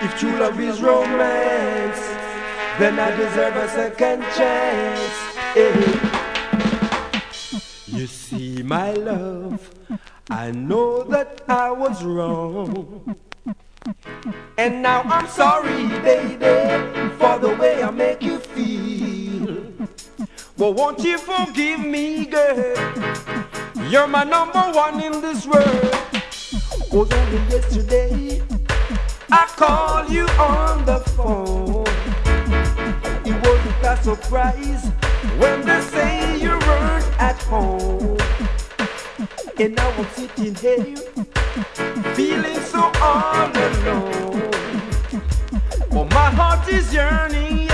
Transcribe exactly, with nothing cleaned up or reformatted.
If true love is romance, then I deserve a second chance. Eh. You see, my love, I know that I was wrong, and now I'm sorry, baby, for the way I make you feel. But won't you forgive me, girl? You're my number one in this world. Was only yesterday I called you on the phone. It wasn't a surprise when they say you weren't at home. And now I'm sitting here feeling so all alone. Oh, my heart is yearning.